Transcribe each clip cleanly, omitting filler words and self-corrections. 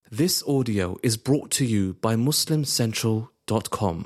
This audio is brought to you by MuslimCentral.com.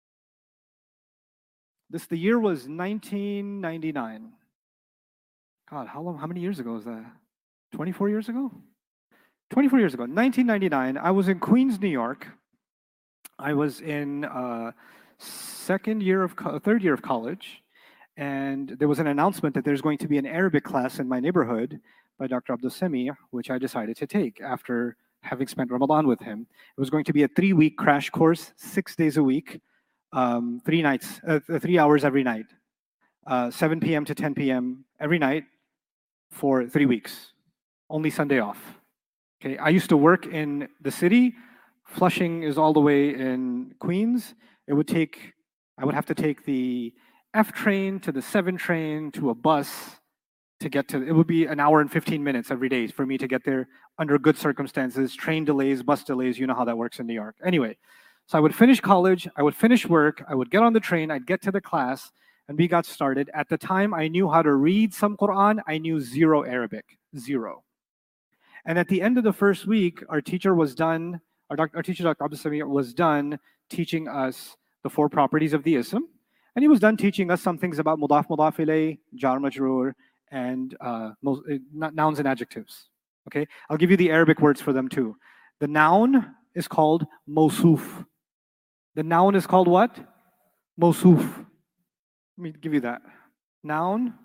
The year was 1999. God, how many years ago is that? 24 years ago? 24 years ago, 1999, I was in Queens, New York. I was in third year of college, and there was an announcement that there's going to be an Arabic class in my neighborhood by Dr. Abdul Sami, which I decided to take after having spent Ramadan with him. It was going to be a 3-week crash course, 6 days a week, 3 hours every night, 7 p.m. to 10 p.m. every night for 3 weeks, only Sunday off. Okay, I used to work in the city. Flushing is all the way in Queens. I would have to take the F train to the 7 train to a bus to get to, it would be an hour and 15 minutes every day for me to get there under good circumstances, train delays, bus delays, you know how that works in New York. Anyway, so I would finish college, I would finish work, I would get on the train, I'd get to the class, and we got started. At the time, I knew how to read some Quran, I knew 0 Arabic, 0. And at the end of the first week, our teacher, Dr. Abdul Sami, was done teaching us the 4 properties of the ism. And he was done teaching us some things about mudaf, mudaf ilayh, jar majroor, and nouns and adjectives. Okay, I'll give you the Arabic words for them too. The noun is called mawsuf. The noun is called what? Mawsuf. Let me give you that. Noun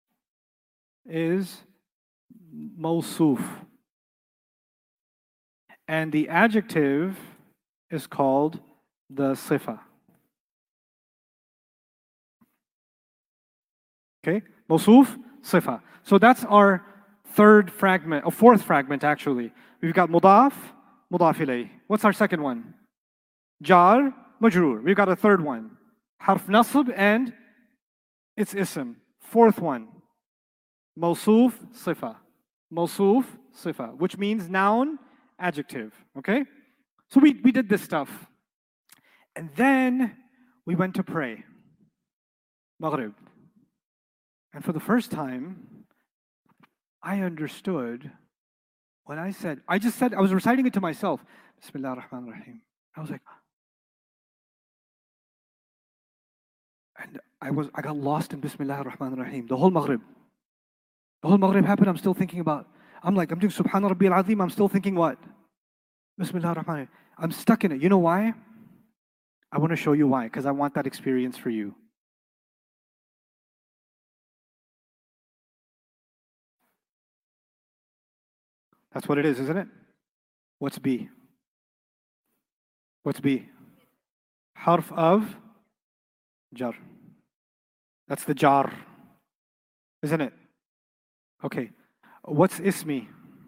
is mawsuf. And the adjective is called the sifa. Okay, mawsuf, sifa. So that's our fourth fragment actually. We've got mudaf, mudaf ilayh. What's our second one? Jar, majroor. We've got a third one. Harf nasb and its ism. Fourth one. Mawsuf, sifa. Mawsuf, sifa, which means noun, adjective. Okay? So we did this stuff. And then we went to pray. Maghrib. And for the first time, I understood when I was reciting it to myself, Bismillah ar-Rahman ar-Rahim. I was like, and I got lost in Bismillah ar-Rahman ar-Rahim. The whole Maghrib happened, I'm still thinking about, I'm doing Subhana Rabbi al-Azim, I'm still thinking what? Bismillah ar-Rahman ar-Rahim. I'm stuck in it. You know why? I want to show you why, because I want that experience for you. That's what it is, isn't it? What's B? What's B? Harf of jar. That's the jar, isn't it? Okay. What's ismi?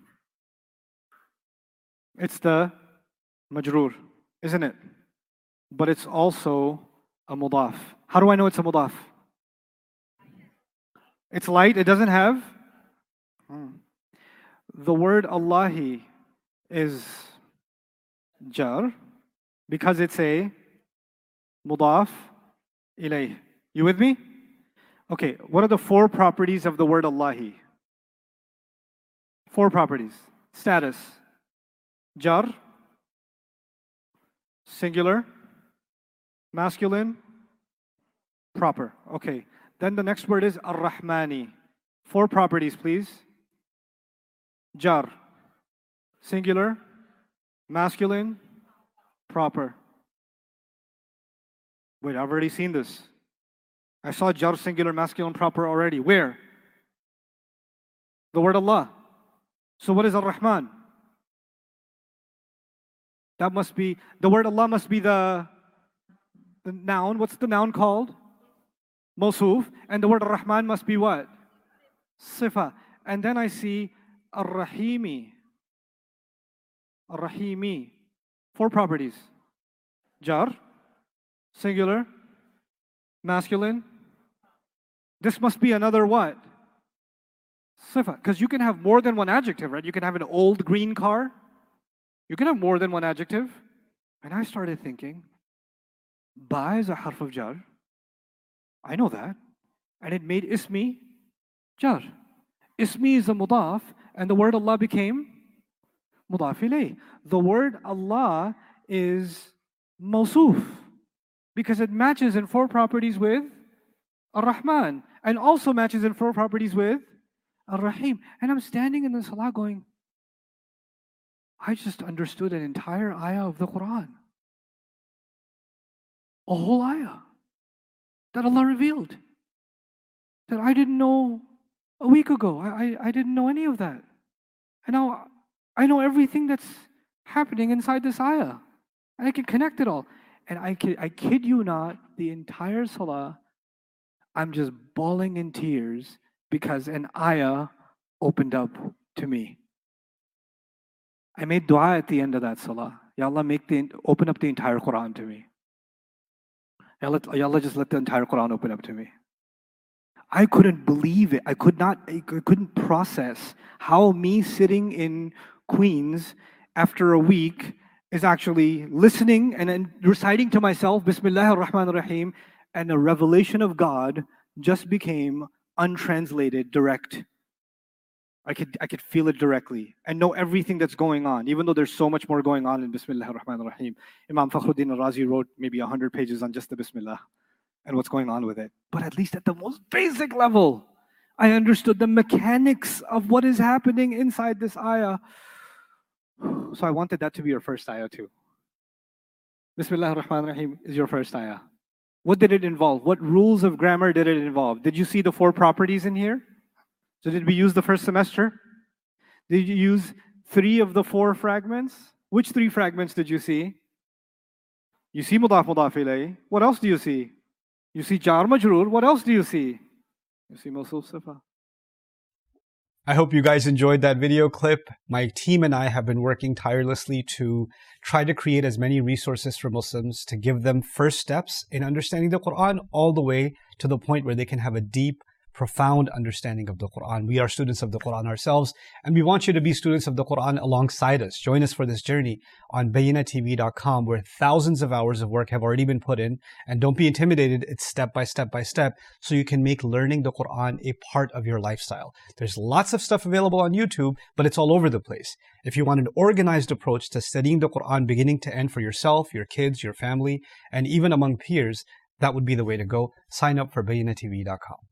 It's the majroor, isn't it? But it's also a mudaf. How do I know it's a mudaf? It's light, it doesn't have? The word Allahi is jar because it's a mudaf ilayh. You with me? Okay, what are the 4 properties of the word Allahi? 4 properties. Status. Jar. Singular. Masculine. Proper. Okay. Then the next word is Ar-Rahmani. 4 properties, please. Jar. Singular. Masculine. Proper. Wait, I've already seen this. I saw jar, singular, masculine, proper already. Where? The word Allah. So what is Ar-Rahman? That must be, the word Allah must be the noun. What's the noun called? Mawsuf. And the word Ar-Rahman must be what? Sifa. And then I see Ar-Rahimi. Ar-Rahimi. 4 properties. Jar, singular, masculine. This must be another what? Sifa. Because you can have more than one adjective, right? You can have an old green car. You can have more than one adjective. And I started thinking, Ba is a harf of jar. I know that. And it made ismi jar. Ismi is a mudaf, and the word Allah became mudaf ilayh. The word Allah is mawsuf because it matches in 4 properties with Ar-Rahman and also matches in 4 properties with Ar-Rahim. And I'm standing in the salah going, I just understood an entire ayah of the Quran. A whole ayah that Allah revealed that I didn't know a week ago. I didn't know any of that. And now I know everything that's happening inside this ayah. And I can connect it all. And I kid you not, the entire salah, I'm just bawling in tears because an ayah opened up to me. I made dua at the end of that salah. Ya Allah, open up the entire Quran to me. Ya Allah, just let the entire Quran open up to me. I couldn't believe it. I couldn't process how me sitting in Queens after a week is actually listening and then reciting to myself, Bismillah ar-Rahman ar-Rahim, and a revelation of God just became untranslated, direct. I could feel it directly and know everything that's going on, even though there's so much more going on in Bismillah ar-Rahman ar-Rahim. Imam Fakhruddin al-Razi wrote maybe 100 pages on just the Bismillah and what's going on with it. But at least at the most basic level, I understood the mechanics of what is happening inside this ayah. So I wanted that to be your first ayah too. Bismillah ar-Rahman ar-Rahim is your first ayah. What did it involve? What rules of grammar did it involve? Did you see the 4 properties in here? So did we use the first semester? Did you use 3 of the 4 fragments? Which 3 fragments did you see? You see mudaf mudaf ilayh. What else do you see? You see jar majroor. What else do you see? You see mawsuf sifa. I hope you guys enjoyed that video clip. My team and I have been working tirelessly to try to create as many resources for Muslims to give them first steps in understanding the Quran all the way to the point where they can have a deep, profound understanding of the Quran. We are students of the Quran ourselves, and we want you to be students of the Quran alongside us. Join us for this journey on BayyinahTV.com, where thousands of hours of work have already been put in. And don't be intimidated, it's step by step by step, so you can make learning the Quran a part of your lifestyle. There's lots of stuff available on YouTube, but it's all over the place. If you want an organized approach to studying the Quran beginning to end for yourself, your kids, your family, and even among peers, that would be the way to go. Sign up for BayyinahTV.com.